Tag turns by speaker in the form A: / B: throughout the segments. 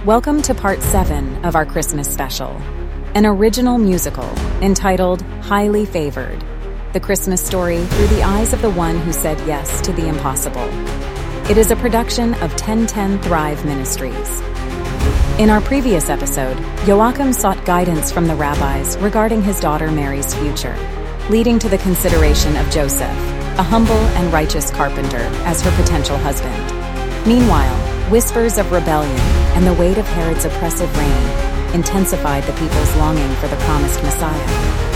A: Welcome to part 7 of our Christmas special, an original musical entitled Highly Favored, the Christmas story through the eyes of the one who said yes to the impossible. It is a production of 1010 Thrive Ministries. In our previous episode, Joachim sought guidance from the rabbis regarding his daughter Mary's future, leading to the consideration of Joseph, a humble and righteous carpenter, as her potential husband. Meanwhile, whispers of rebellion and the weight of Herod's oppressive reign intensified the people's longing for the promised Messiah.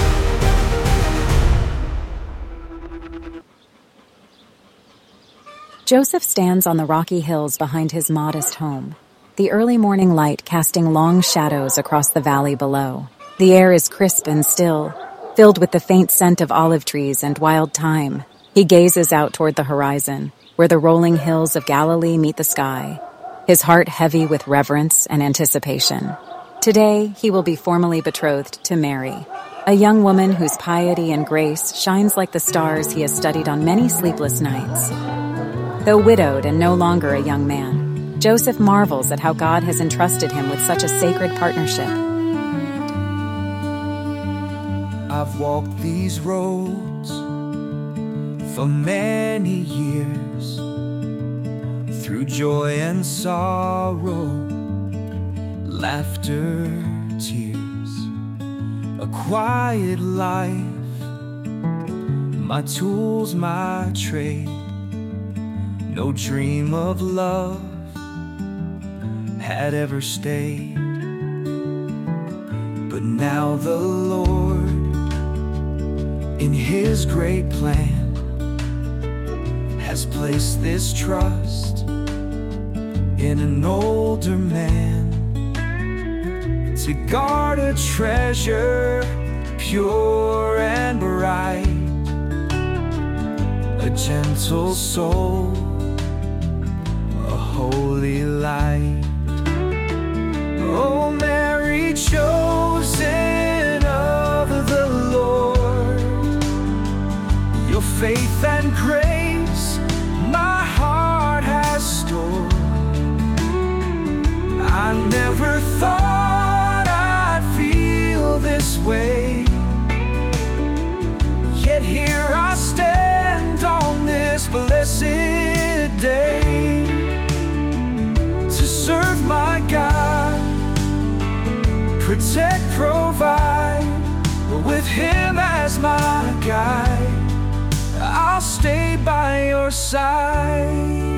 A: Joseph stands on the rocky hills behind his modest home, the early morning light casting long shadows across the valley below. The air is crisp and still, filled with the faint scent of olive trees and wild thyme. He gazes out toward the horizon, where the rolling hills of Galilee meet the sky, his heart heavy with reverence and anticipation. Today, he will be formally betrothed to Mary, a young woman whose piety and grace shines like the stars he has studied on many sleepless nights. Though widowed and no longer a young man, Joseph marvels at how God has entrusted him with such a sacred partnership.
B: I've walked these roads for many years, through joy and sorrow, laughter, tears, a quiet life, my tools, my trade. No dream of love had ever stayed. But now the Lord, in His great plan, has placed this trust in an older man, to guard a treasure pure and bright, a gentle soul, a holy light. Oh, Mary, chosen of the Lord, your faith and grace my heart has stored. I never thought I'd feel this way, yet here I stand on this blessed day, to serve my God, protect, provide, with Him as my guide. I'll stay by your side.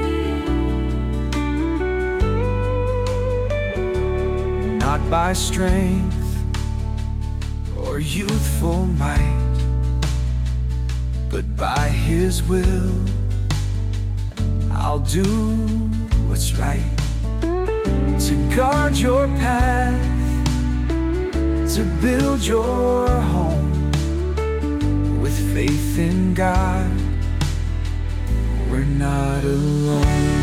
B: Not by strength or youthful might, but by His will, I'll do what's right, to guard your path, to build your home. With faith in God, we're not alone.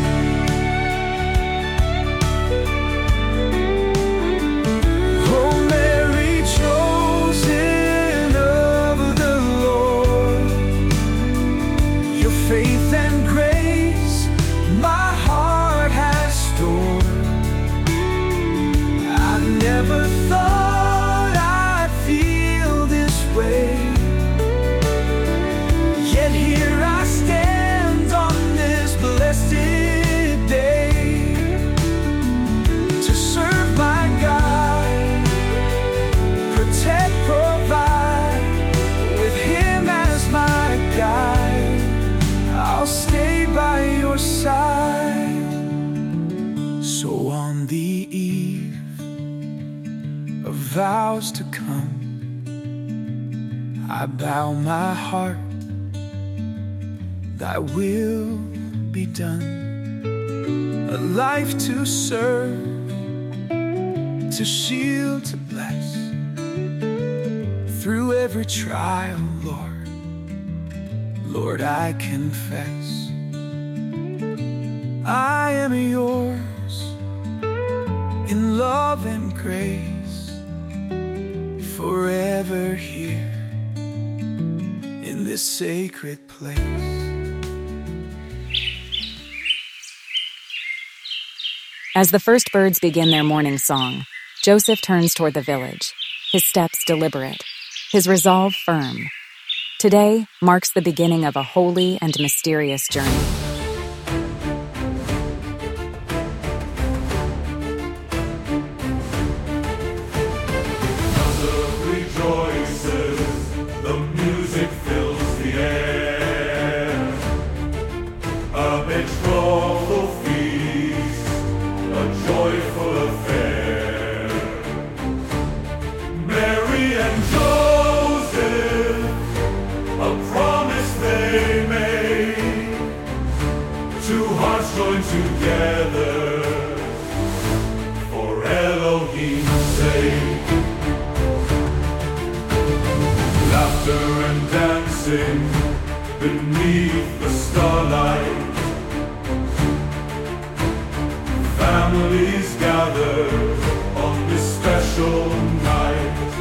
B: Oh, Mary, chosen of the Lord, your faith and grace my heart has stored. I never thought I'd feel this way, yet here I stand on this blessed day, to serve my God, protect, provide, with Him as my guide. I'll stay by your side. So on the eve of vows to come, I bow my heart, Thy will be done. A life to serve, to shield, to bless, through every trial, Lord, Lord, I confess I am yours, in love and grace, forever here in this sacred place.
A: As the first birds begin their morning song, Joseph turns toward the village, his steps deliberate, his resolve firm. Today marks the beginning of a holy and mysterious journey.
B: Together for Elohim's sake. Laughter and dancing beneath the starlight. Families gather on this special night.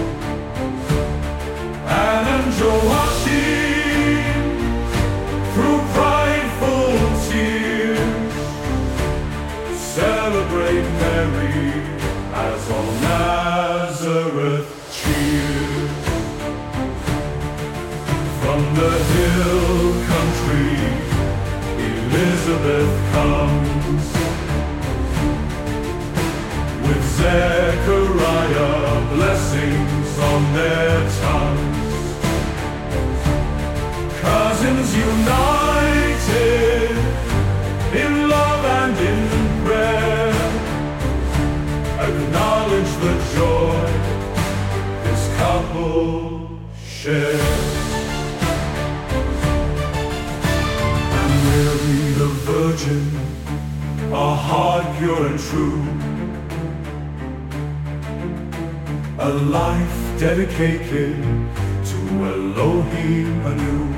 B: And angel watching through prideful tears. Celebrate Mary as all Nazareth cheers. From the hill country, Elizabeth comes with Zechariah blessings on their tongues. Cousins united in love and in prayer, acknowledge the joy this couple shares. And Mary the Virgin, a heart pure and true, a life dedicated to Elohim anew.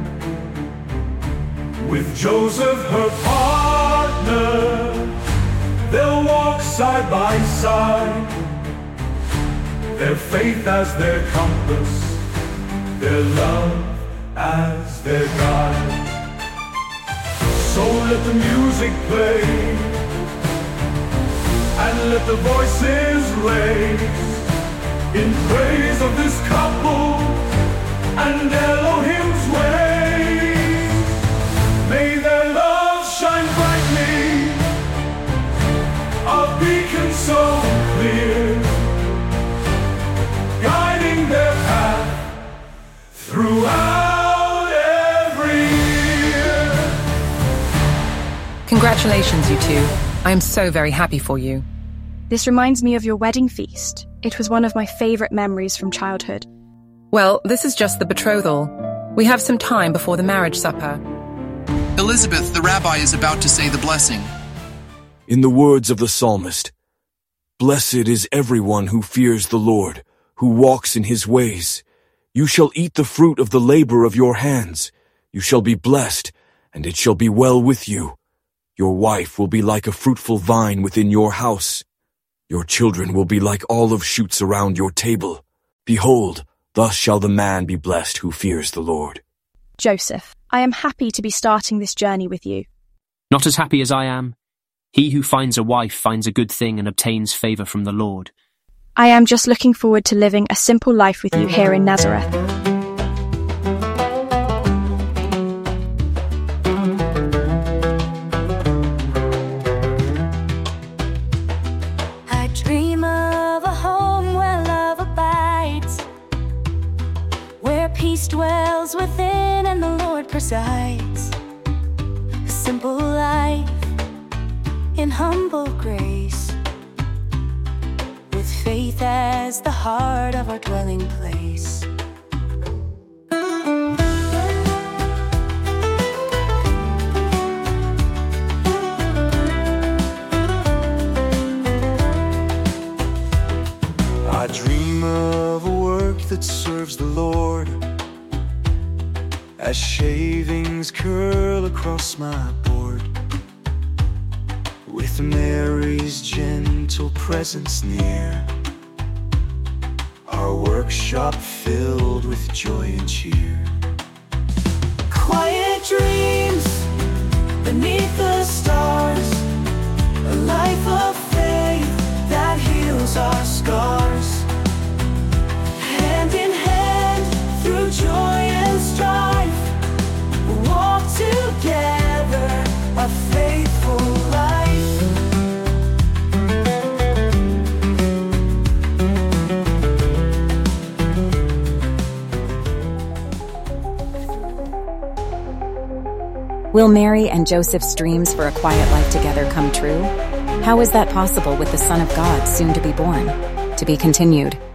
B: With Joseph her partner, they'll walk side by side, their faith as their compass, their love as their guide. So let the music play, and let the voices raise in praise of this couple and Elohim's ways. May their love shine brightly, a beacon so clear, guiding their path throughout every year.
C: Congratulations, you two. I am so very happy for you.
D: This reminds me of your wedding feast. It was one of my favorite memories from childhood.
C: Well, this is just the betrothal. We have some time before the marriage supper.
E: Elizabeth, the rabbi, is about to say the blessing.
F: In the words of the psalmist, "Blessed is everyone who fears the Lord, who walks in his ways. You shall eat the fruit of the labor of your hands. You shall be blessed, and it shall be well with you. Your wife will be like a fruitful vine within your house. Your children will be like olive shoots around your table. Behold, thus shall the man be blessed who fears the Lord."
D: Joseph, I am happy to be starting this journey with you.
G: Not as happy as I am. He who finds a wife finds a good thing and obtains favor from the Lord.
D: I am just looking forward to living a simple life with you here in Nazareth.
H: I dream of a home where love abides, where peace dwells within and the Lord presides. A simple life in humble grace, with faith as the heart of our dwelling place.
B: I dream of a work that serves the Lord, as shavings curl across my board, with Mary's gentle presence near, our workshop filled with joy and cheer.
H: Quiet dreams beneath the stars, a light
A: Will Mary and Joseph's dreams for a quiet life together come true? How is that possible with the Son of God soon to be born? To be continued.